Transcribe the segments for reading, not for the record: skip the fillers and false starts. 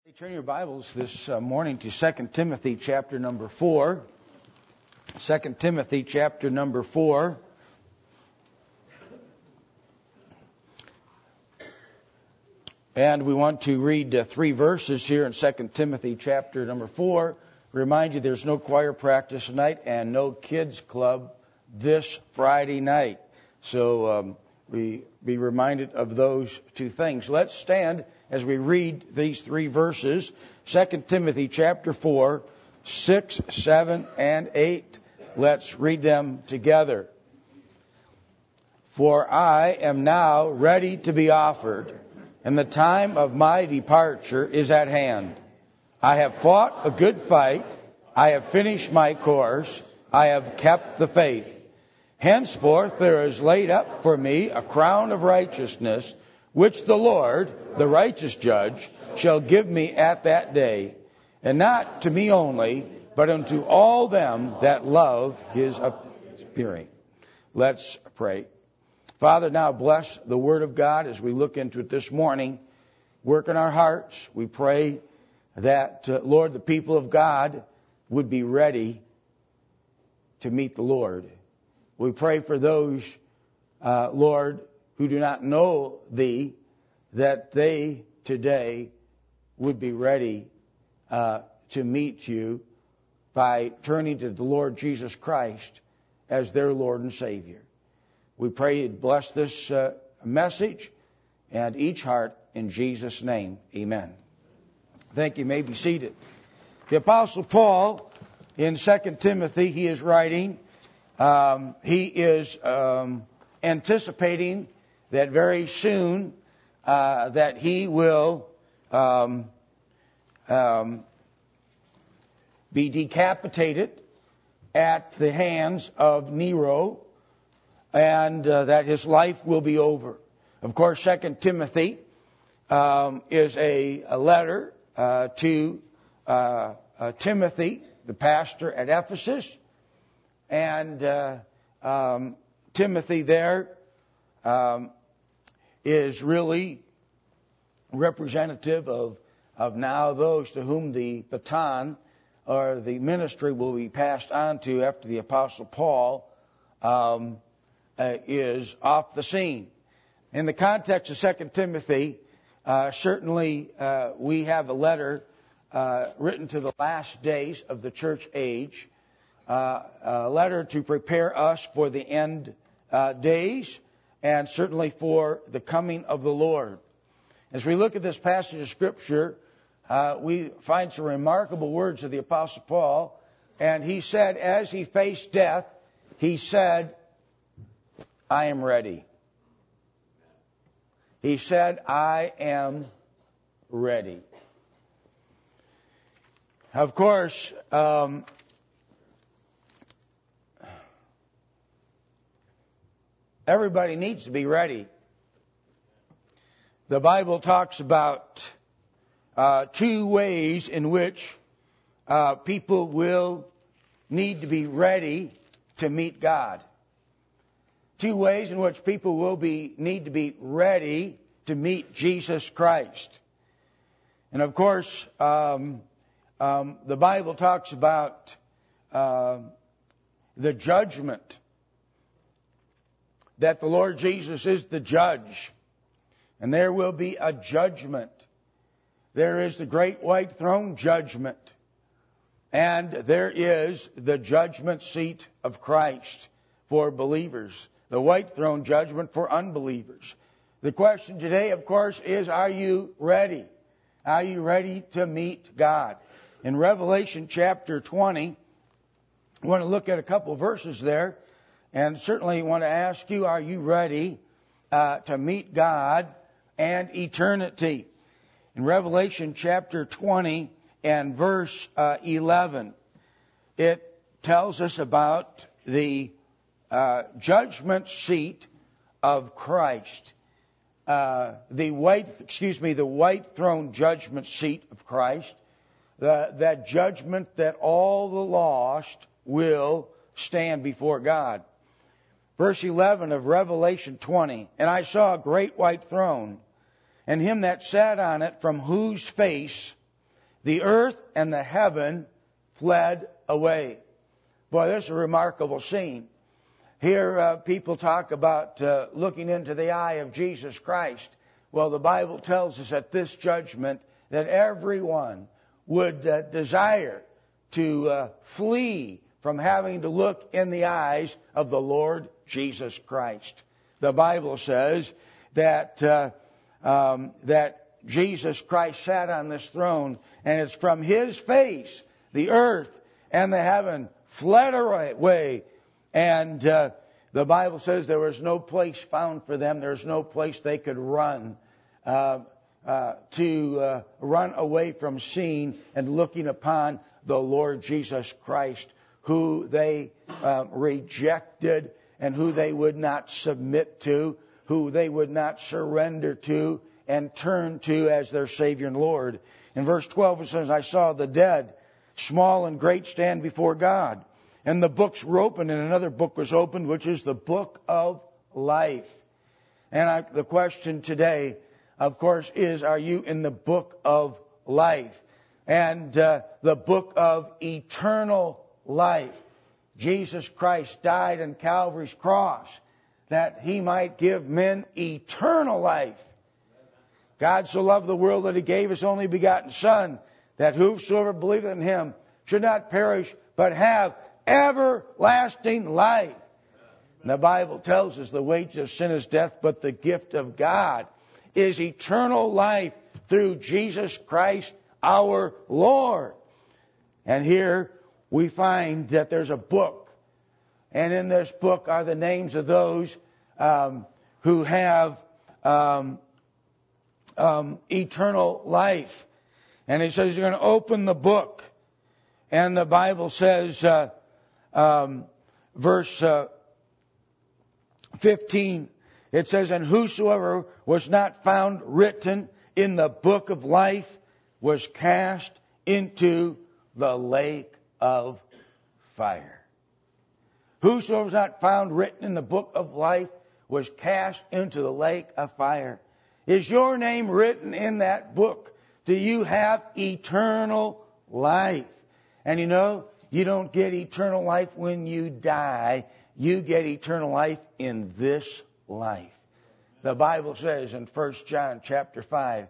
Turn your Bibles this morning to 2 Timothy chapter number 4. 2 Timothy chapter number 4. And we want to read 3 verses here in 2 Timothy chapter number 4. Remind you there's no choir practice tonight and no kids club this Friday night. So we be reminded of those two things. Let's stand as we read these 3 verses. 2 Timothy chapter 4, 6, 7, and 8. Let's read them together. For I am now ready to be offered, and the time of my departure is at hand. I have fought a good fight. I have finished my course. I have kept the faith. Henceforth there is laid up for me a crown of righteousness, which the Lord, the righteous judge, shall give me at that day, and not to me only, but unto all them that love his appearing. Let's pray. Father, now bless the Word of God as we look into it this morning. Work in our hearts. We pray that, Lord, the people of God would be ready to meet the Lord. We pray for those, Lord, who do not know Thee, that they today would be ready to meet You by turning to the Lord Jesus Christ as their Lord and Savior. We pray You'd bless this message and each heart in Jesus' name. Amen. Thank you. You may be seated. The Apostle Paul in 2 Timothy, he is writing. He is anticipating that very soon that he will be decapitated at the hands of Nero, and that his life will be over. Of course, 2 Timothy is a letter to Timothy, the pastor at Ephesus, and Timothy there is really representative of now those to whom the baton or the ministry will be passed on to after the Apostle Paul is off the scene. In the context of 2 Timothy, certainly we have a letter written to the last days of the church age, a letter to prepare us for the end days, and certainly for the coming of the Lord. As we look at this passage of Scripture, we find some remarkable words of the Apostle Paul. And he said, as he faced death, he said, I am ready. He said, I am ready. Of course, everybody needs to be ready. The Bible talks about 2 ways in which people will need to be ready to meet God. 2 ways in which people will need to be ready to meet Jesus Christ. And of course, the Bible talks about the judgment, that the Lord Jesus is the judge. And there will be a judgment. There is the great white throne judgment. And there is the judgment seat of Christ for believers. The white throne judgment for unbelievers. The question today, of course, is, are you ready? Are you ready to meet God? In Revelation chapter 20, I want to look at a couple of verses there. And certainly want to ask you, are you ready to meet God and eternity? In Revelation chapter 20 and verse 11, it tells us about the judgment seat of Christ. The white throne judgment seat of Christ. That judgment that all the lost will stand before God. Verse 11 of Revelation 20, and I saw a great white throne, and him that sat on it, from whose face the earth and the heaven fled away. Boy, this is a remarkable scene. Here people talk about looking into the eye of Jesus Christ. Well, the Bible tells us at this judgment that everyone would desire to flee from having to look in the eyes of the Lord Jesus Christ. The Bible says that that Jesus Christ sat on this throne, and it's from His face the earth and the heaven fled away. And the Bible says there was no place found for them. There's no place they could run to run away from seeing and looking upon the Lord Jesus Christ, who they rejected and who they would not submit to, who they would not surrender to and turn to as their Savior and Lord. In verse 12 it says, I saw the dead, small and great, stand before God. And the books were opened, and another book was opened, which is the book of life. And the question today, of course, is, are you in the book of life? And the book of eternal life. Jesus Christ died on Calvary's cross that He might give men eternal life. God so loved the world that He gave His only begotten Son, that whosoever believeth in Him should not perish, but have everlasting life. And the Bible tells us the wages of sin is death, but the gift of God is eternal life through Jesus Christ our Lord. And here we find that there's a book. And in this book are the names of those who have eternal life. And He says you're going to open the book. And the Bible says, verse 15, it says, and whosoever was not found written in the book of life was cast into the lake of fire. Whosoever was not found written in the book of life was cast into the lake of fire. Is your name written in that book? Do you have eternal life? And you know, you don't get eternal life when you die. You get eternal life in this life. The Bible says in 1 John chapter 5,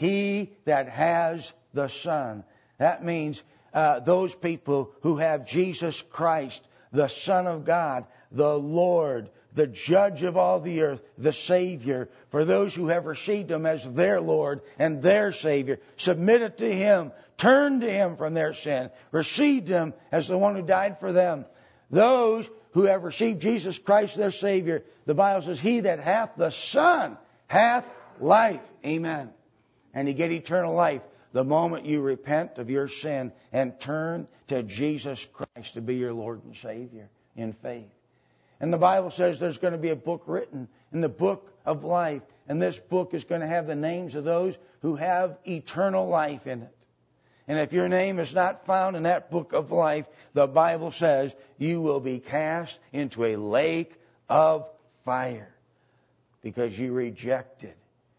he that has the Son. That means those people who have Jesus Christ, the Son of God, the Lord, the Judge of all the earth, the Savior. For those who have received Him as their Lord and their Savior, submitted to Him, turned to Him from their sin, received Him as the one who died for them. Those who have received Jesus Christ their Savior, the Bible says, he that hath the Son hath life. Amen. And you get eternal life the moment you repent of your sin and turn to Jesus Christ to be your Lord and Savior in faith. And the Bible says there's going to be a book written in the book of life. And this book is going to have the names of those who have eternal life in it. And if your name is not found in that book of life, the Bible says you will be cast into a lake of fire because you rejected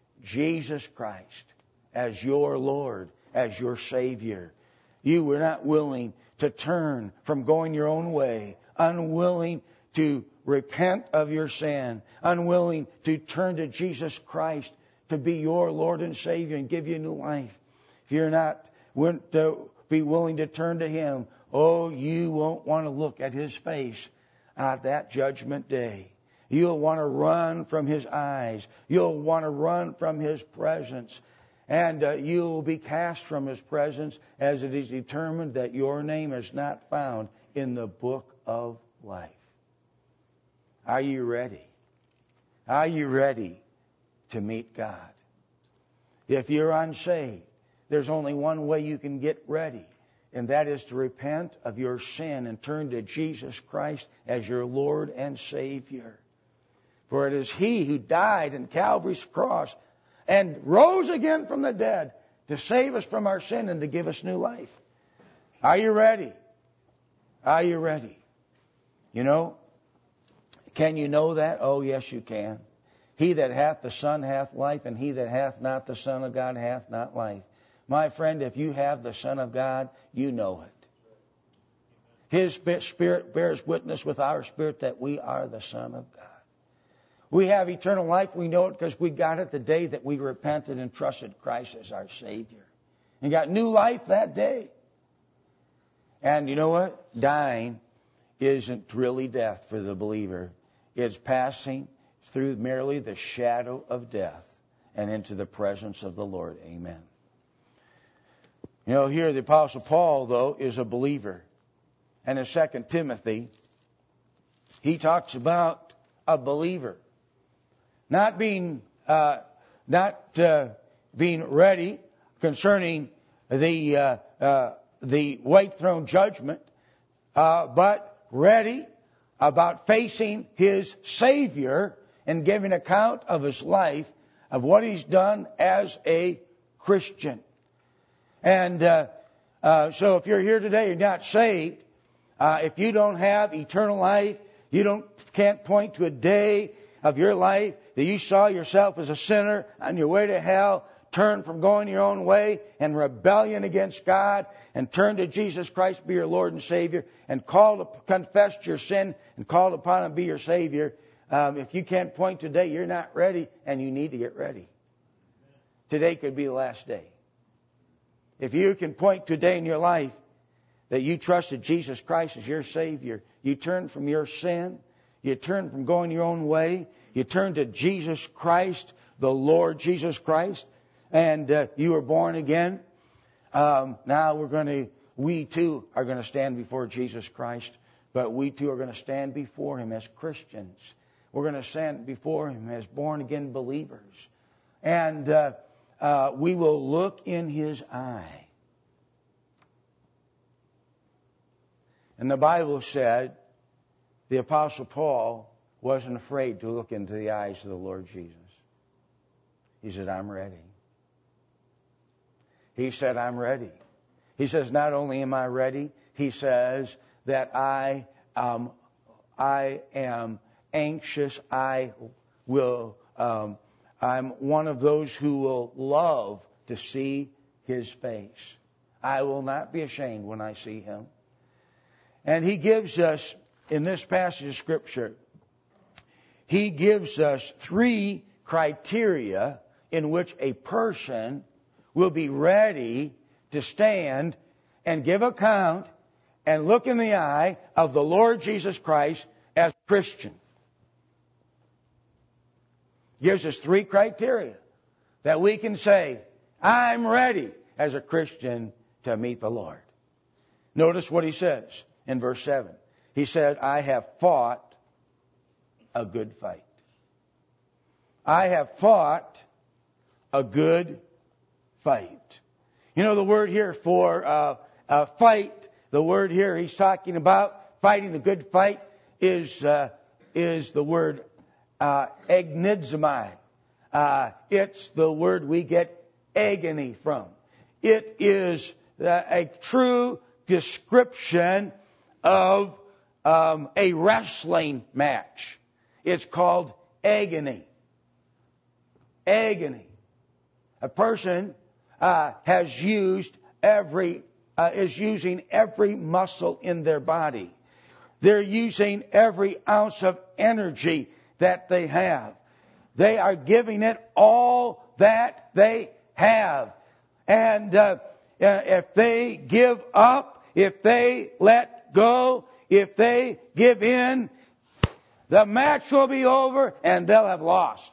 Jesus Christ as your Lord, as your Savior. You were not willing to turn from going your own way, unwilling to repent of your sin, unwilling to turn to Jesus Christ to be your Lord and Savior and give you new life. If you're not to be willing to turn to Him, oh, you won't want to look at His face at that judgment day. You'll want to run from His eyes. You'll want to run from His presence. And you'll be cast from His presence as it is determined that your name is not found in the book of life. Are you ready? Are you ready to meet God? If you're unsaved, there's only one way you can get ready, and that is to repent of your sin and turn to Jesus Christ as your Lord and Savior. For it is He who died on Calvary's cross and rose again from the dead to save us from our sin and to give us new life. Are you ready? Are you ready? You know, can you know that? Oh, yes, you can. He that hath the Son hath life, and he that hath not the Son of God hath not life. My friend, if you have the Son of God, you know it. His Spirit bears witness with our spirit that we are the Son of God. We have eternal life. We know it because we got it the day that we repented and trusted Christ as our Savior. And got new life that day. And you know what? Dying isn't really death for the believer. It's passing through merely the shadow of death and into the presence of the Lord. Amen. You know, here the Apostle Paul, though, is a believer. And in 2 Timothy, he talks about a believer not being ready concerning the white throne judgment, but ready about facing his Savior and giving account of his life, of what he's done as a Christian. And so if you're here today, you're not saved. If you don't have eternal life, you can't point to a day of your life that you saw yourself as a sinner on your way to hell, turn from going your own way and rebellion against God, and turn to Jesus Christ, be your Lord and Savior, and confess your sin and called upon Him to be your Savior. If you can't point today, you're not ready, and you need to get ready. Today could be the last day. If you can point today in your life that you trusted Jesus Christ as your Savior, you turn from your sin, you turn from going your own way, you turn to Jesus Christ, the Lord Jesus Christ, and you were born again. Now we too are going to stand before Jesus Christ, but we too are going to stand before Him as Christians. We're going to stand before Him as born again believers. And we will look in His eye. And the Bible said the Apostle Paul wasn't afraid to look into the eyes of the Lord Jesus. He said, I'm ready. He said, I'm ready. He says, not only am I ready, he says that I am anxious. I'm one of those who will love to see His face. I will not be ashamed when I see Him. And He gives us, in this passage of Scripture, He gives us 3 criteria in which a person will be ready to stand and give account and look in the eye of the Lord Jesus Christ as a Christian. Gives us 3 criteria that we can say, I'm ready as a Christian to meet the Lord. Notice what he says in verse 7. He said, I have fought a good fight. I have fought a good fight. You know the word here for fight, the word here he's talking about, fighting the good fight, is the word agnizomai. It's the word we get agony from. It is a true description of a wrestling match. It's called agony. Agony. A person is using every muscle in their body. They're using every ounce of energy that they have. They are giving it all that they have. And if they give up, if they let go, if they give in, the match will be over and they'll have lost.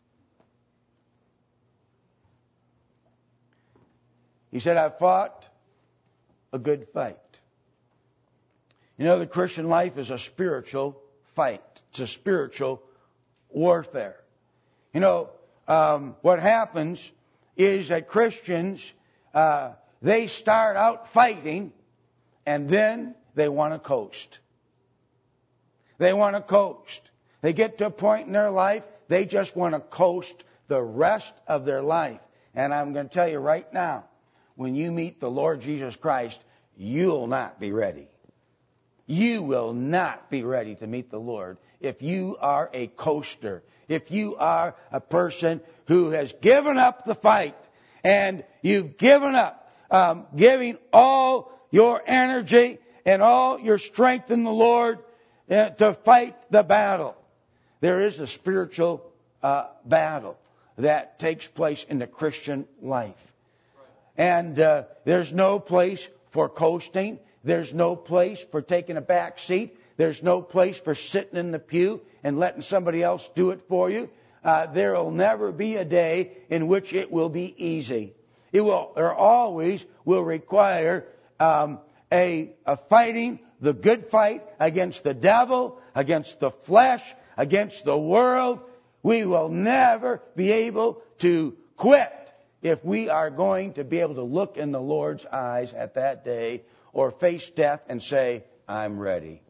He said, I fought a good fight. You know, the Christian life is a spiritual fight. It's a spiritual warfare. You know, what happens is that Christians, they start out fighting and then they want to coast. They want to coast. They get to a point in their life, they just want to coast the rest of their life. And I'm going to tell you right now, when you meet the Lord Jesus Christ, you'll not be ready. You will not be ready to meet the Lord if you are a coaster. If you are a person who has given up the fight and you've given up, giving all your energy and all your strength in the Lord to fight the battle. There is a spiritual battle that takes place in the Christian life. And there's no place for coasting. There's no place for taking a back seat. There's no place for sitting in the pew and letting somebody else do it for you. There will never be a day in which it will be easy. There always will require a fighting the good fight against the devil, against the flesh, against the world. We will never be able to quit if we are going to be able to look in the Lord's eyes at that day or face death and say, I'm ready.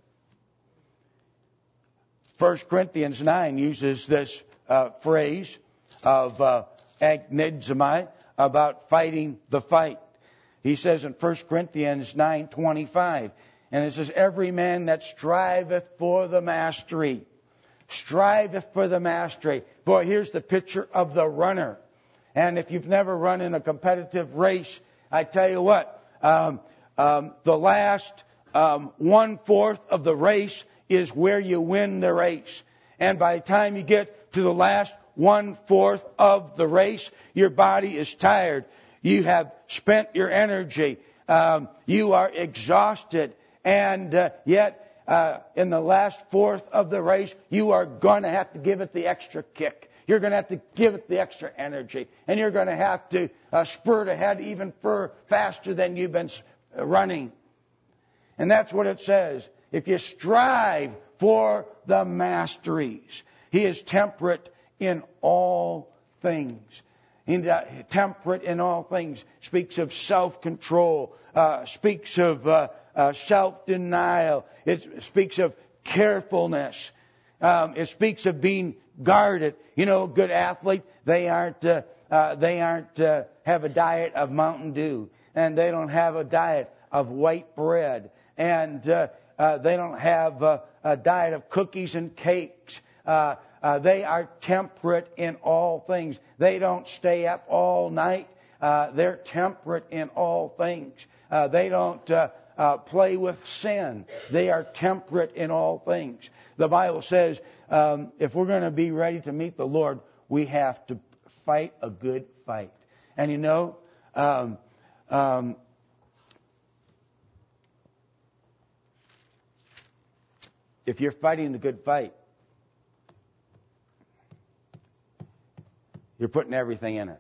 1 Corinthians 9 uses this phrase of agnizomai, about fighting the fight. He says in 1 Corinthians 9:25, and it says, every man that striveth for the mastery. Striveth for the mastery. Boy, here's the picture of the runner. And if you've never run in a competitive race, I tell you what, the last 1/4 of the race is where you win the race. And by the time you get to the last 1/4 of the race, your body is tired. You have spent your energy. You are exhausted. And yet, in the last 1/4 of the race, you are going to have to give it the extra kick. You're going to have to give it the extra energy. And you're going to have to spurt ahead even faster than you've been running. And that's what it says. If you strive for the masteries, He is temperate in all things. Temperate in all things speaks of self-control, speaks of self-denial. It speaks of carefulness. It speaks of being guarded. You know, a good athlete, they aren't have a diet of Mountain Dew, and they don't have a diet of white bread, and they don't have a diet of cookies and cakes. They are temperate in all things. They don't stay up all night. They're temperate in all things. They don't play with sin. They are temperate in all things. The Bible says if we're going to be ready to meet the Lord, we have to fight a good fight. And you know, if you're fighting the good fight, you're putting everything in it.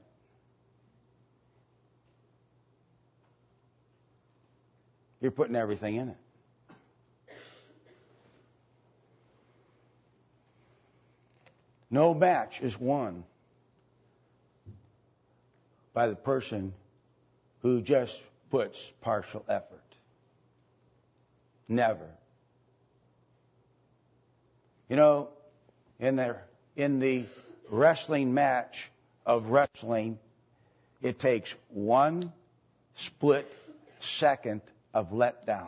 You're putting everything in it. No match is won by the person who just puts partial effort. Never. You know, in the wrestling match of wrestling, it takes one split second of letdown.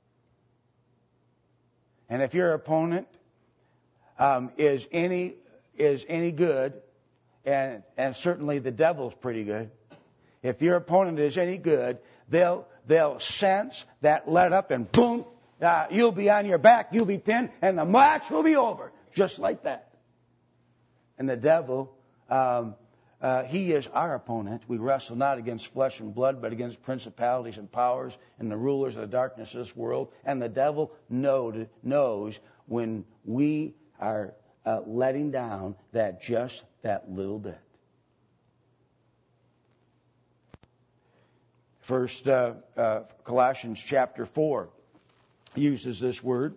And if your opponent is any good, and certainly the devil's pretty good, if your opponent is any good, they'll sense that let up, and boom, you'll be on your back, you'll be pinned, and the match will be over, just like that. And the devil, he is our opponent. We wrestle not against flesh and blood, but against principalities and powers and the rulers of the darkness of this world. And the devil knows when we are letting down just that little bit. First, Colossians chapter 4 uses this word.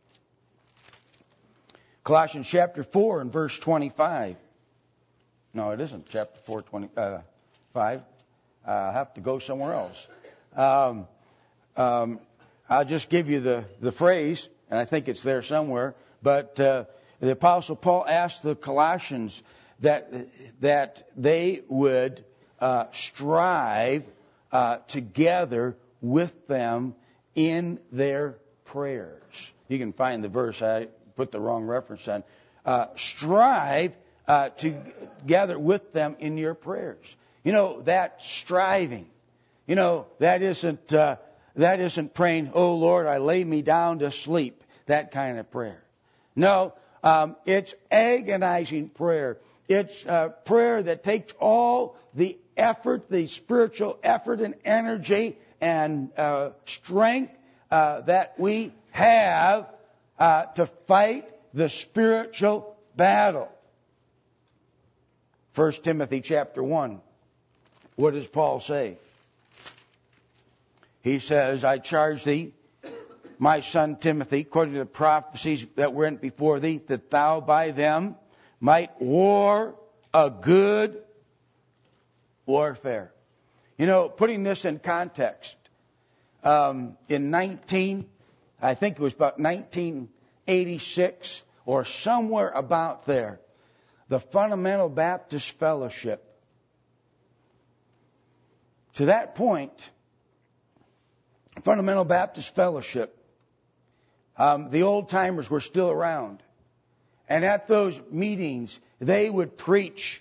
Colossians chapter 4 and verse 25. No, it isn't chapter 4, 25. I'll have to go somewhere else. I'll just give you the phrase, and I think it's there somewhere. But the Apostle Paul asked the Colossians that they would strive together with them in their prayers. You can find the verse. I put the wrong reference on. Strive together with them in your prayers. that striving. That isn't praying, oh Lord, I lay me down to sleep. That kind of prayer. No, it's agonizing prayer. It's prayer that takes all the effort, the spiritual effort and energy and strength that we have to fight the spiritual battle. 1 Timothy chapter 1. What does Paul say? He says, I charge thee, my son Timothy, according to the prophecies that went before thee, that thou by them might war a good warfare. Putting this in context, I think it was about 1986 or somewhere about there, the Fundamental Baptist Fellowship. To that point, Fundamental Baptist Fellowship, the old timers were still around. And at those meetings, they would preach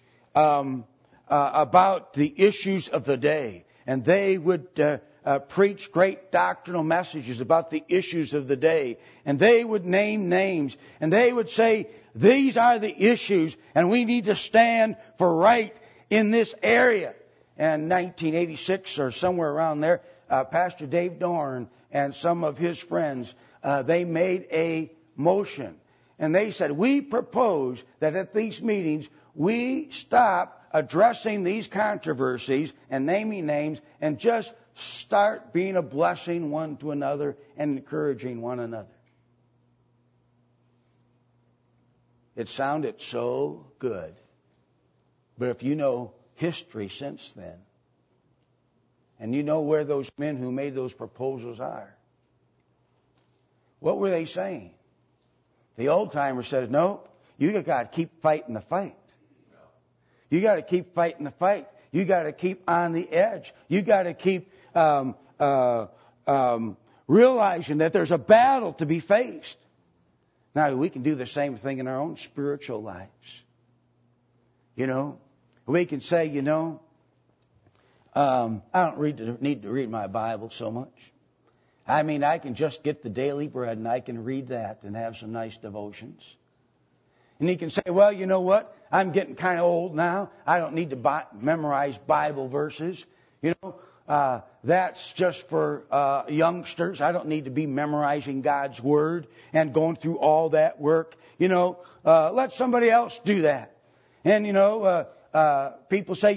about the issues of the day. And they would preach great doctrinal messages about the issues of the day. And they would name names. And they would say, these are the issues, and we need to stand for right in this area. And 1986 or somewhere around there, Pastor Dave Dorn and some of his friends, they made a motion. And they said, we propose that at these meetings, we stop addressing these controversies and naming names and just start being a blessing one to another and encouraging one another. It sounded so good. But if you know history since then, and you know where those men who made those proposals are, what were they saying? The old-timer says, no, you got to keep fighting the fight. You got to keep fighting the fight. You got to keep on the edge. You got to keep realizing that there's a battle to be faced. Now, we can do the same thing in our own spiritual lives. We can say, I don't need to read my Bible so much. I can just get the daily bread and I can read that and have some nice devotions. And you can say, well, you know what? I'm getting kind of old now. I don't need to memorize Bible verses. That's just for youngsters. I don't need to be memorizing God's Word and going through all that work. Let somebody else do that. And, people say,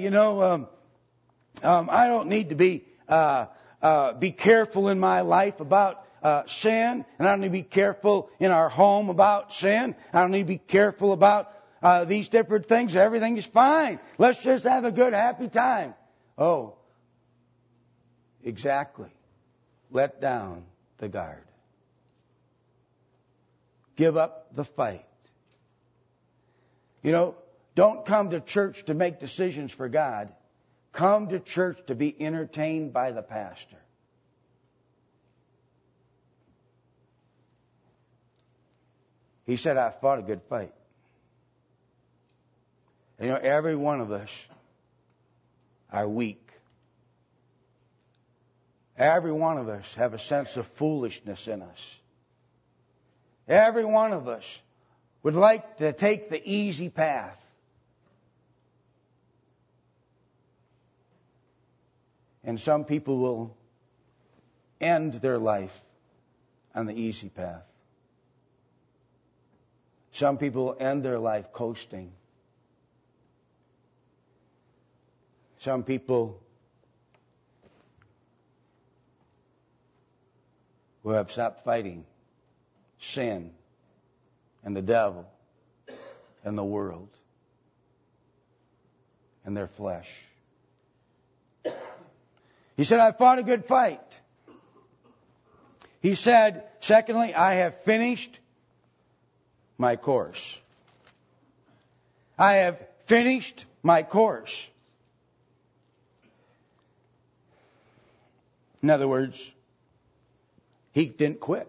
I don't need to be careful in my life about sin, and I don't need to be careful in our home about sin. I don't need to be careful about these different things. Everything is fine. Let's just have a good, happy time. Oh, exactly. Let down the guard. Give up the fight. Don't come to church to make decisions for God. Come to church to be entertained by the pastor. He said, I fought a good fight. Every one of us are weak. Every one of us have a sense of foolishness in us. Every one of us would like to take the easy path. And some people will end their life on the easy path. Some people will end their life coasting. Some people will have stopped fighting sin and the devil and the world and their flesh. He said, I fought a good fight. He said, secondly, I have finished my course. I have finished my course. In other words, he didn't quit.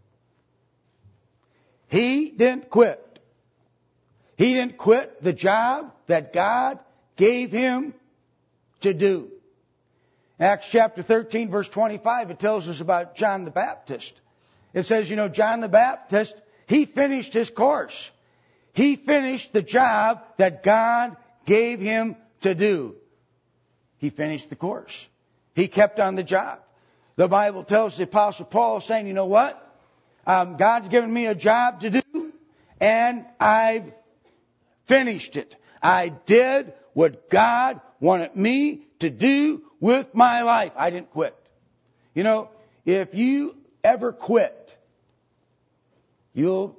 He didn't quit. He didn't quit the job that God gave him to do. Acts chapter 13, verse 25, it tells us about John the Baptist. It says, John the Baptist, he finished his course. He finished the job that God gave him to do. He finished the course. He kept on the job. The Bible tells the Apostle Paul saying, you know what? God's given me a job to do, and I've finished it. I did what God wanted me to do with my life. I didn't quit. If you ever quit, you'll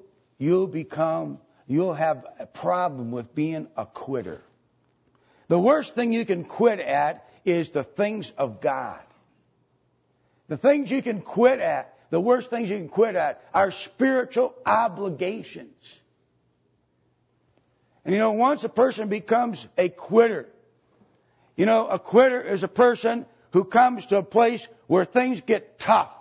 have a problem with being a quitter. The worst thing you can quit at is the things of God. The things you can quit at, the worst things you can quit at are spiritual obligations. And once a person becomes a quitter, a quitter is a person who comes to a place where things get tough.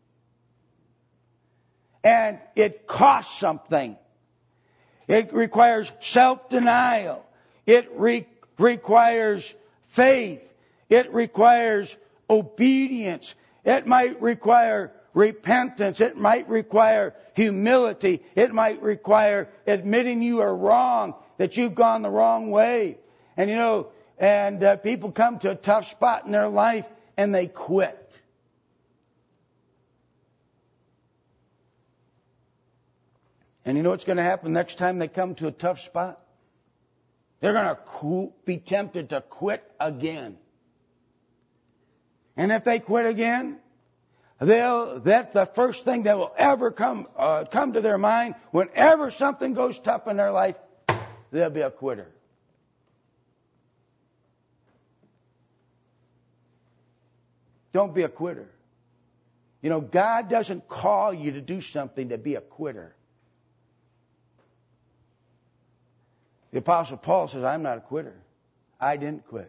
And it costs something. It requires self-denial. It requires faith. It requires obedience. It might require repentance. It might require humility. It might require admitting you are wrong, that you've gone the wrong way. And people come to a tough spot in their life and they quit. And you know what's going to happen next time they come to a tough spot? They're going to be tempted to quit again. And if they quit again, that's the first thing that will ever come to their mind. Whenever something goes tough in their life, they'll be a quitter. Don't be a quitter. God doesn't call you to do something to be a quitter. The Apostle Paul says, I'm not a quitter. I didn't quit.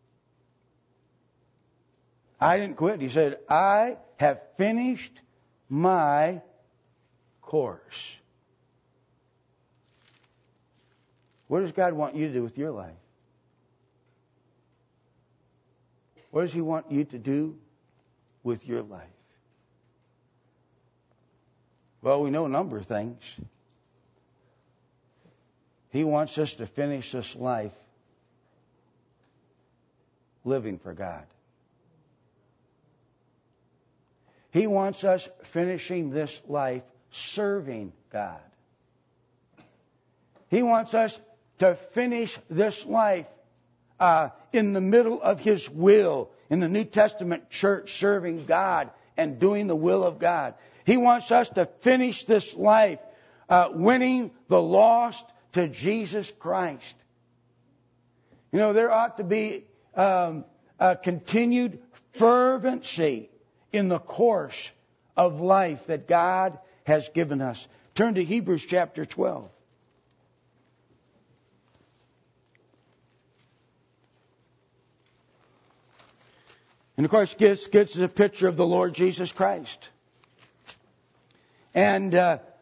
I didn't quit. He said, I have finished my course. What does God want you to do with your life? What does He want you to do with your life? Well, we know a number of things. He wants us to finish this life living for God. He wants us finishing this life serving God. He wants us to finish this life in the middle of His will, in the New Testament church, serving God and doing the will of God. He wants us to finish this life winning the lost to Jesus Christ. There ought to be a continued fervency in the course of life that God has given us. Turn to Hebrews chapter 12. And of course, gives us a picture of the Lord Jesus Christ. And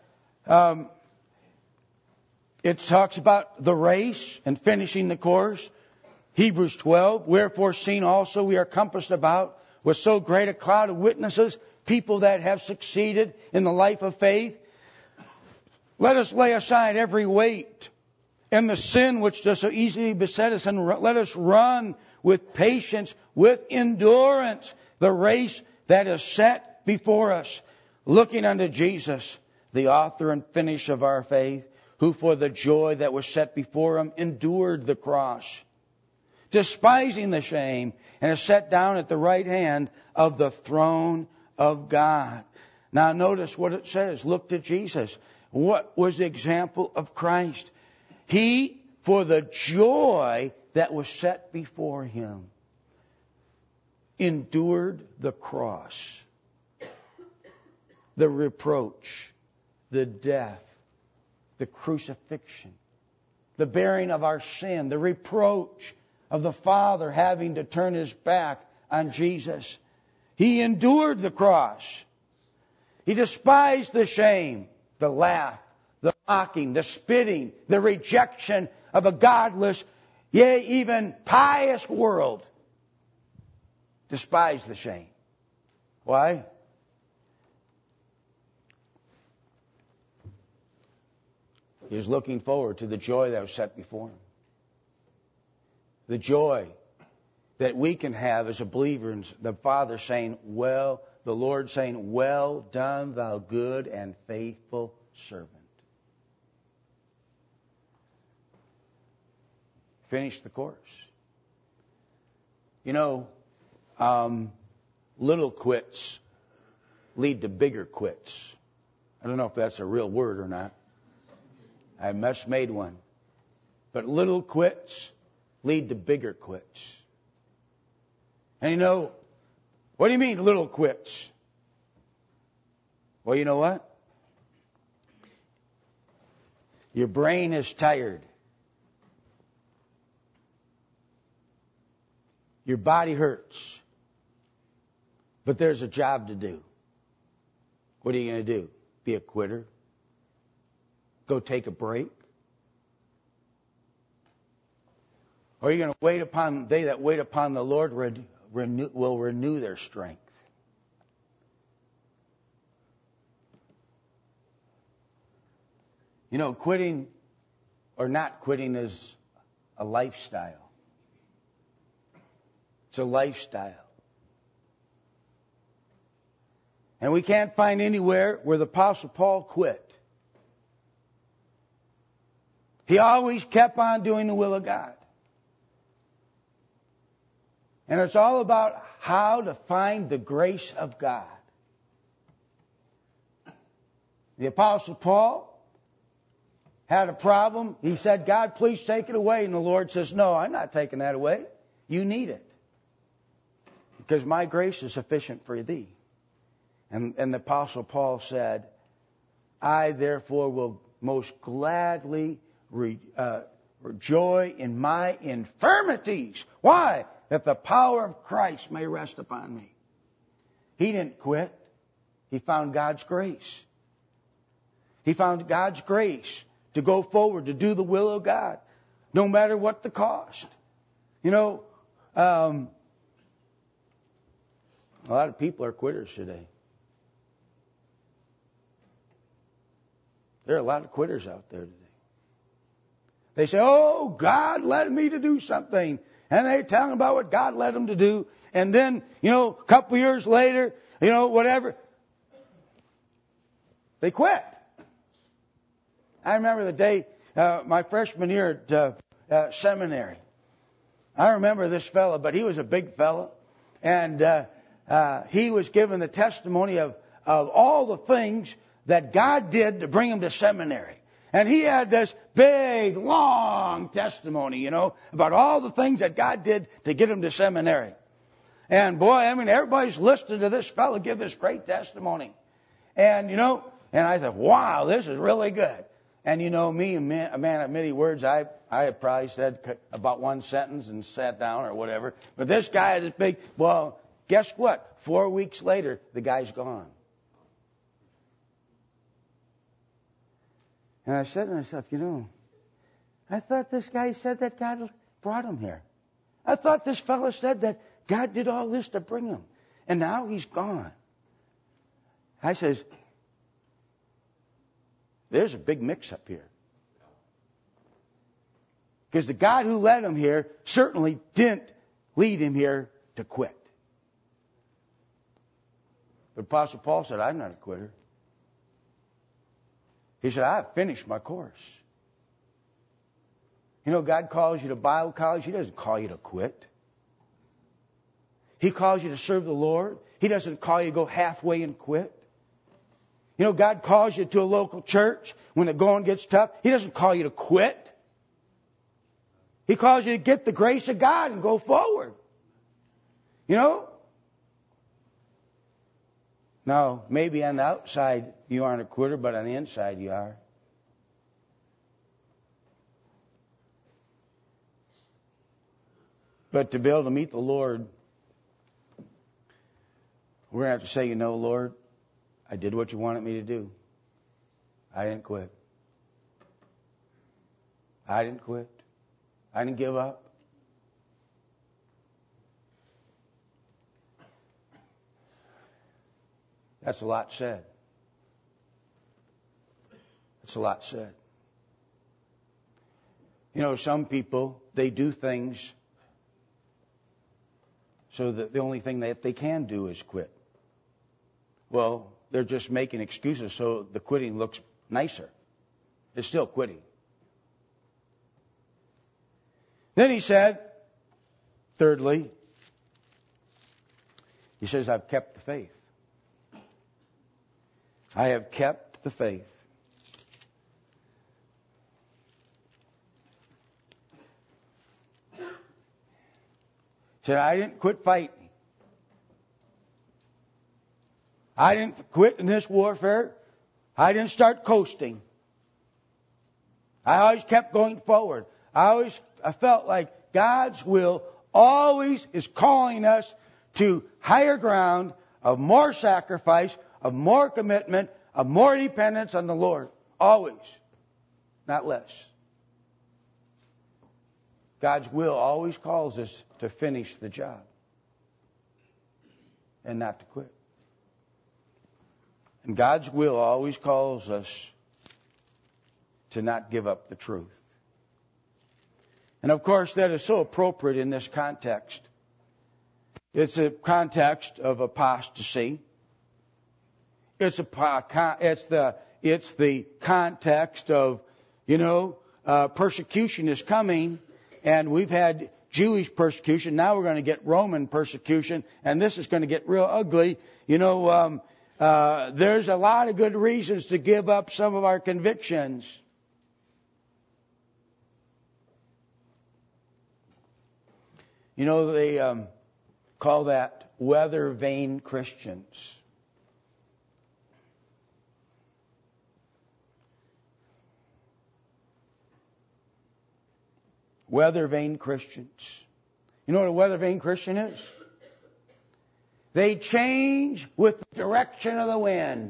it talks about the race and finishing the course. Hebrews 12, wherefore seeing also we are compassed about with so great a cloud of witnesses, people that have succeeded in the life of faith. Let us lay aside every weight and the sin which does so easily beset us, and let us run with patience, with endurance, the race that is set before us, looking unto Jesus, the author and finish of our faith, who for the joy that was set before Him endured the cross, despising the shame, and is set down at the right hand of the throne of God. Now notice what it says. Look to Jesus. What was the example of Christ? He, for the joy that was set before Him, endured the cross, the reproach, the death, the crucifixion, the bearing of our sin, the reproach of the Father having to turn His back on Jesus. He endured the cross. He despised the shame, the laugh, the mocking, the spitting, the rejection of a godless, yea, even pious world. despise the shame. Why? He was looking forward to the joy that was set before him. The joy that we can have as a believer in the Father saying, well, the Lord saying, well done, thou good and faithful servant. Finish the course. You know, little quits lead to bigger quits. I don't know if that's a real word or not. I must made one. But little quits lead to bigger quits. And you know, what do you mean little quits? Well, you know what? Your brain is tired. Your body hurts. But there's a job to do. What are you going to do? Be a quitter? Go take a break? Or are you going to wait upon, they that wait upon the Lord will renew their strength? You know, quitting or not quitting is a lifestyle. It's a lifestyle. And we can't find anywhere where the Apostle Paul quit. He always kept on doing the will of God. And it's all about how to find the grace of God. The Apostle Paul had a problem. He said, God, please take it away. And the Lord says, no, I'm not taking that away. You need it. Because my grace is sufficient for thee. And the Apostle Paul said, I therefore will most gladly rejoice in my infirmities. Why? That the power of Christ may rest upon me. He didn't quit. He found God's grace. He found God's grace to go forward, to do the will of God, no matter what the cost. You know, a lot of people are quitters today. There are a lot of quitters out there today. They say, oh, God led me to do something. And they're telling about what God led them to do. And then, you know, a couple years later, you know, whatever, they quit. I remember the day, my freshman year at seminary. I remember this fellow, but he was a big fellow. And he was given the testimony of all the things that God did to bring him to seminary. And he had this big, long testimony, you know, about all the things that God did to get him to seminary. And boy, I mean, everybody's listening to this fellow give this great testimony. And, you know, and I thought, wow, this is really good. And, you know, me, a man of many words, I had probably said about one sentence and sat down or whatever. But this guy is big. Well, guess what? 4 weeks later, the guy's gone. And I said to myself, you know, I thought this guy said that God brought him here. I thought this fellow said that God did all this to bring him. And now he's gone. I says, there's a big mix-up here. Because the God who led him here certainly didn't lead him here to quit. But Apostle Paul said, I'm not a quitter. He said, I've finished my course. You know, God calls you to Bible college. He doesn't call you to quit. He calls you to serve the Lord. He doesn't call you to go halfway and quit. You know, God calls you to a local church when the going gets tough. He doesn't call you to quit. He calls you to get the grace of God and go forward. You know? Now, maybe on the outside you aren't a quitter, but on the inside you are. But to be able to meet the Lord, we're going to have to say, you know, Lord, I did what you wanted me to do. I didn't quit. I didn't quit. I didn't give up. That's a lot said. That's a lot said. You know, some people, they do things so that the only thing that they can do is quit. Well, they're just making excuses so the quitting looks nicer. It's still quitting. Then he said, thirdly, he says, I've kept the faith. I have kept the faith. He said, I didn't quit fighting. I didn't quit in this warfare. I didn't start coasting. I always kept going forward. I felt like God's will always is calling us to higher ground of more sacrifice, of more commitment, of more dependence on the Lord. Always. Not less. God's will always calls us to finish the job and not to quit. And God's will always calls us to not give up the truth. And of course, that is so appropriate in this context. It's a context of apostasy. It's the context of, persecution is coming, and we've had Jewish persecution. Now we're going to get Roman persecution, and this is going to get real ugly. There's a lot of good reasons to give up some of our convictions. They call that weather vane Christians. Weather vane Christians. You know what a weather vane Christian is? They change with the direction of the wind.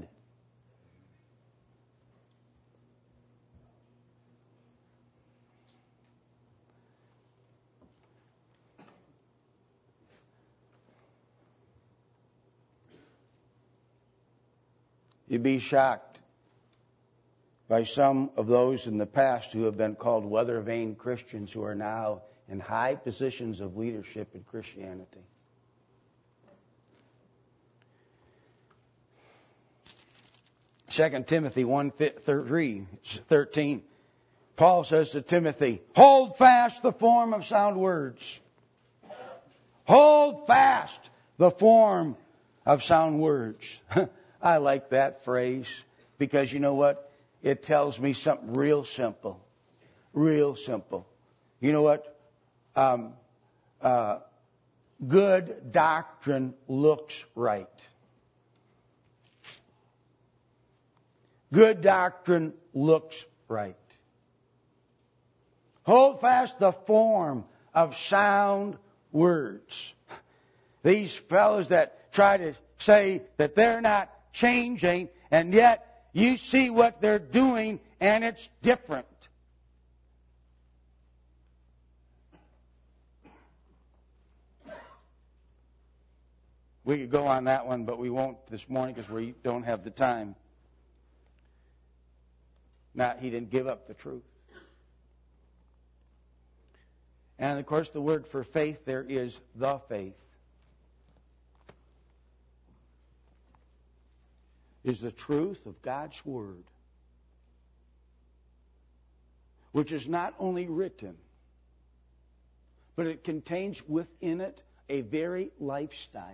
You'd be shocked by some of those in the past who have been called weather vane Christians who are now in high positions of leadership in Christianity. Second Timothy 1:13, Paul says to Timothy, hold fast the form of sound words. Hold fast the form of sound words. I like that phrase because you know what? It tells me something real simple. Real simple. You know what? Good doctrine looks right. Good doctrine looks right. Hold fast the form of sound words. These fellows that try to say that they're not changing, and yet you see what they're doing, and it's different. We could go on that one, but we won't this morning because we don't have the time. He didn't give up the truth. And of course, the word for faith there is the faith. Is the truth of God's Word, which is not only written, but it contains within it a very lifestyle.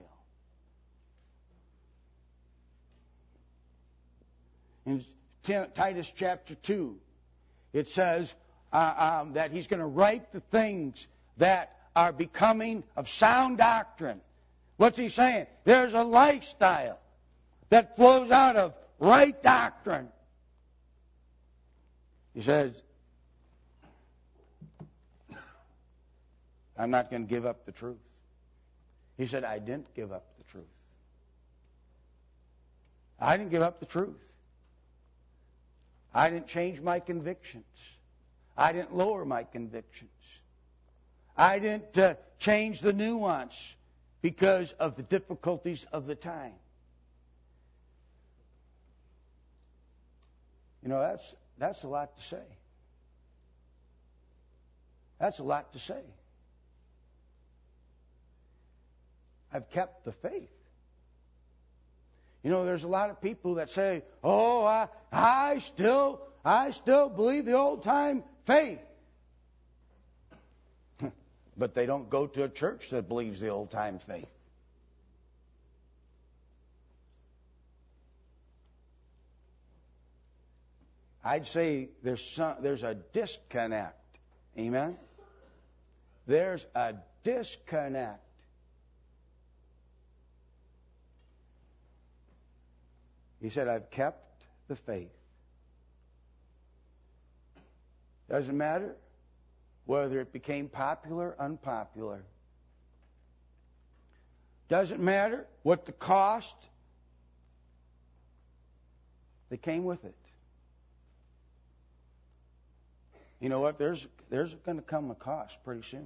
In Titus chapter 2, it says that he's going to write the things that are becoming of sound doctrine. What's he saying? There's a lifestyle that flows out of right doctrine. He says, I'm not going to give up the truth. He said, I didn't give up the truth. I didn't give up the truth. I didn't change my convictions. I didn't lower my convictions. I didn't change the nuance because of the difficulties of the time. You know, that's a lot to say. That's a lot to say. I've kept the faith. You know, there's a lot of people that say, "Oh, I still believe the old time faith," but they don't go to a church that believes the old time faith. I'd say there's a disconnect. Amen? There's a disconnect. He said, I've kept the faith. Doesn't matter whether it became popular, unpopular. Doesn't matter what the cost that came with it. You know what? There's going to come a cost pretty soon.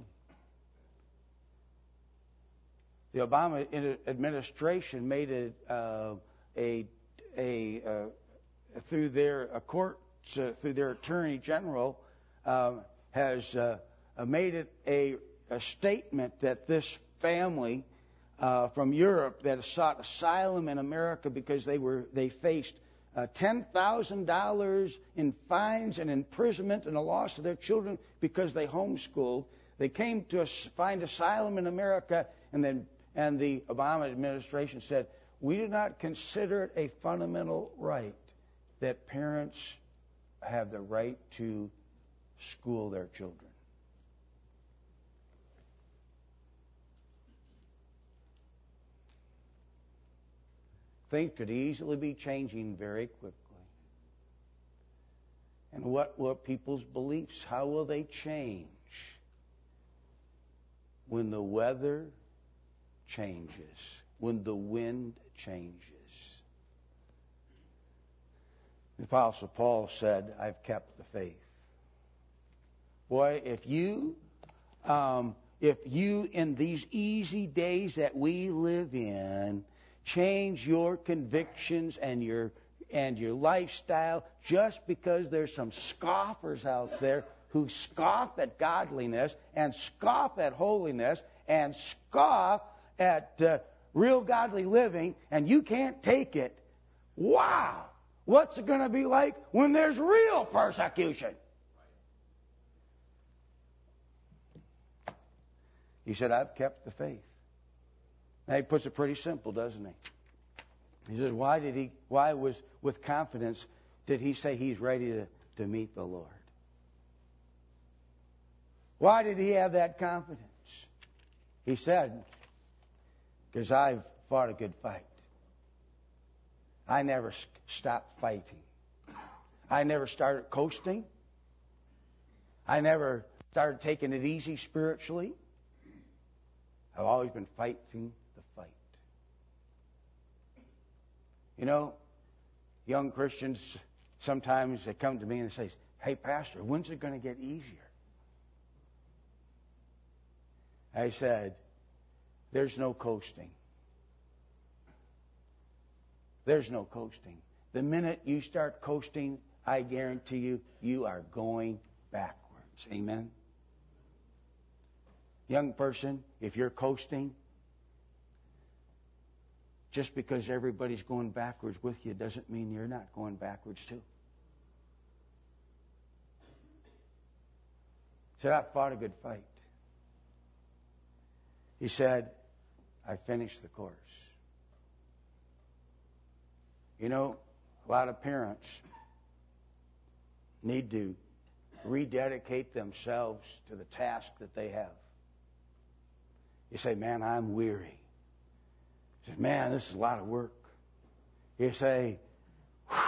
The Obama administration made it through their courts, through their attorney general, has made it a statement that this family from Europe that sought asylum in America because they faced $10,000 in fines and imprisonment and the loss of their children because they homeschooled. They came to find asylum in America, and the Obama administration said, we do not consider it a fundamental right that parents have the right to school their children. Things could easily be changing very quickly. And what will people's beliefs, how will they change when the weather changes, when the wind changes? The Apostle Paul said, I've kept the faith. Boy, if you in these easy days that we live in, change your convictions and your lifestyle just because there's some scoffers out there who scoff at godliness and scoff at holiness and scoff at real godly living, and you can't take it. Wow! What's it going to be like when there's real persecution? He said, I've kept the faith. Now, he puts it pretty simple, doesn't he? He says, why with confidence did he say he's ready to meet the Lord? Why did he have that confidence? He said, because I've fought a good fight. I never stopped fighting. I never started coasting. I never started taking it easy spiritually. I've always been fighting the fight. You know, young Christians, sometimes they come to me and say, hey, Pastor, when's it going to get easier? I said, there's no coasting. There's no coasting. The minute you start coasting, I guarantee you, you are going backwards. Amen? Young person, if you're coasting, just because everybody's going backwards with you doesn't mean you're not going backwards too. He said, I fought a good fight. He said, I finished the course. You know, a lot of parents need to rededicate themselves to the task that they have. You say, man, I'm weary. You say, man, this is a lot of work. You say, whew.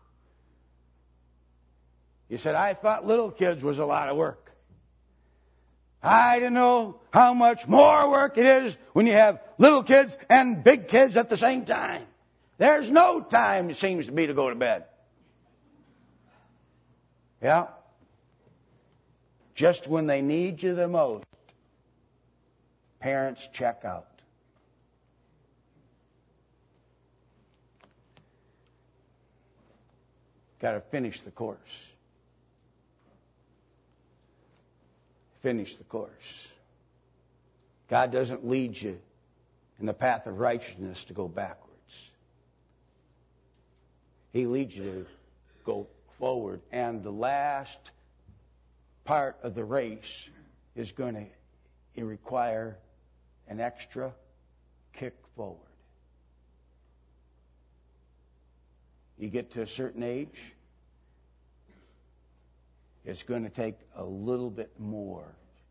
You said, I thought little kids was a lot of work. I didn't know how much more work it is when you have little kids and big kids at the same time. There's no time, it seems to be, to go to bed. Yeah? Just when they need you the most, parents check out. Got to finish the course. Finish the course. God doesn't lead you in the path of righteousness to go backwards. He leads you to go forward. And the last part of the race is going to require an extra kick forward. You get to a certain age, it's going to take a little bit more.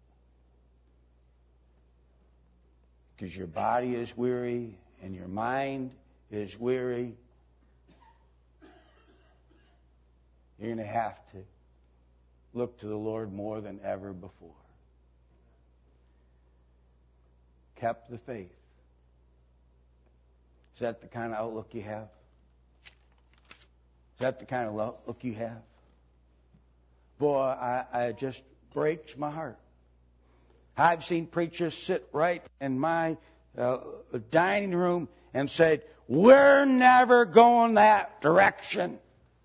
Because your body is weary and your mind is weary. You're going to have to look to the Lord more than ever before. Kept the faith. Is that the kind of outlook you have? Is that the kind of outlook you have? Boy, I just breaks my heart. I've seen preachers sit right in my dining room and said, "We're never going that direction."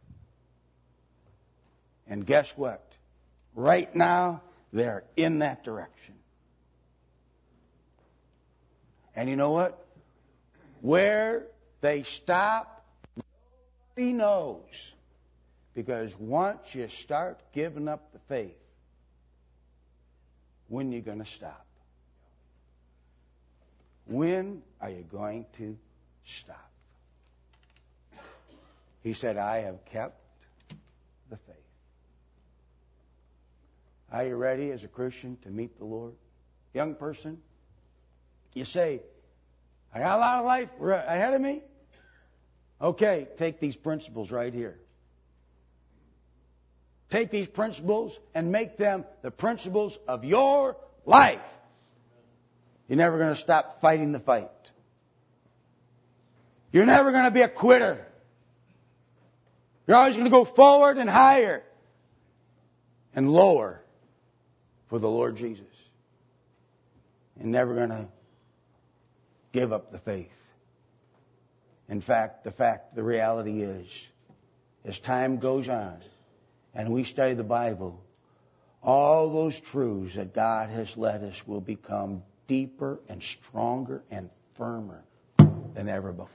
And guess what? Right now, they're in that direction. And you know what? Where they stop, nobody knows. Because once you start giving up the faith, when are you going to stop? When are you going to stop? He said, I have kept the faith. Are you ready as a Christian to meet the Lord? Young person, you say, I got a lot of life ahead of me. Okay, take these principles right here. Take these principles and make them the principles of your life. You're never going to stop fighting the fight. You're never going to be a quitter. You're always going to go forward and higher and lower for the Lord Jesus. You're never going to give up the faith. In fact, the reality is, as time goes on and we study the Bible, all those truths that God has led us will become deeper and stronger and firmer than ever before.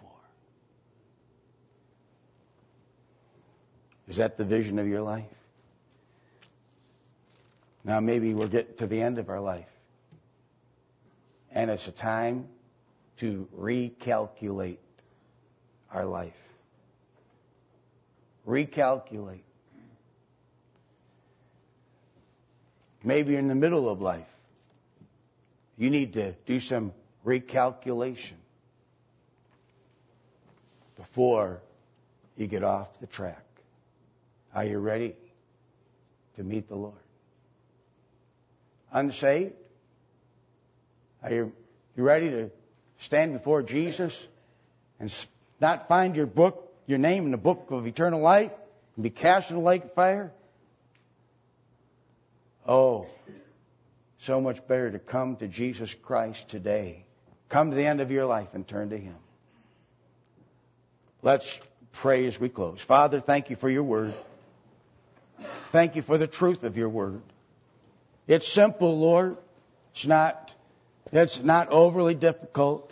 Is that the vision of your life? Now maybe we're getting to the end of our life. And it's a time to recalculate our life. Recalculate. Maybe you're in the middle of life. You need to do some recalculation before you get off the track. Are you ready to meet the Lord? Unsaved? Are you ready to stand before Jesus and not find your name in the book of eternal life and be cast in the lake of fire? Oh, so much better to come to Jesus Christ today. Come to the end of your life and turn to Him. Let's pray as we close. Father, thank you for your word. Thank you for the truth of your word. It's simple, Lord. It's not overly difficult.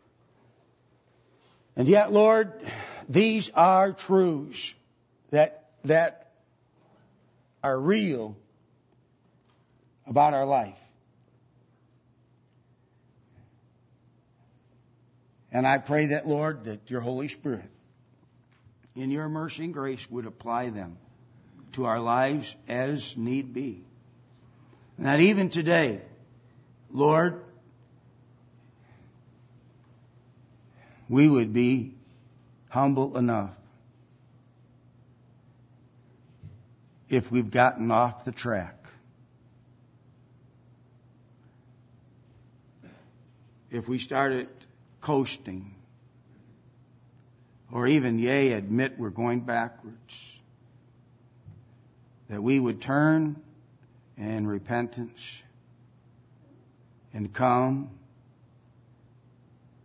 And yet, Lord, these are truths that are real about our life. And I pray that, Lord, that your Holy Spirit, in your mercy and grace, would apply them to our lives as need be. And that even today, Lord, we would be humble enough if we've gotten off the track. If we started coasting, or even, admit we're going backwards, that we would turn in repentance and come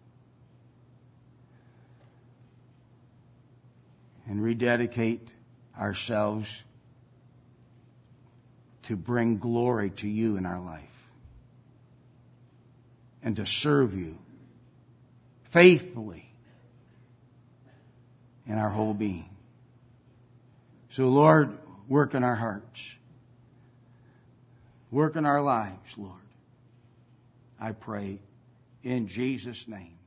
and rededicate ourselves to bring glory to you in our life and to serve you faithfully in our whole being. So, Lord, work in our hearts. Work in our lives, Lord. I pray in Jesus' name.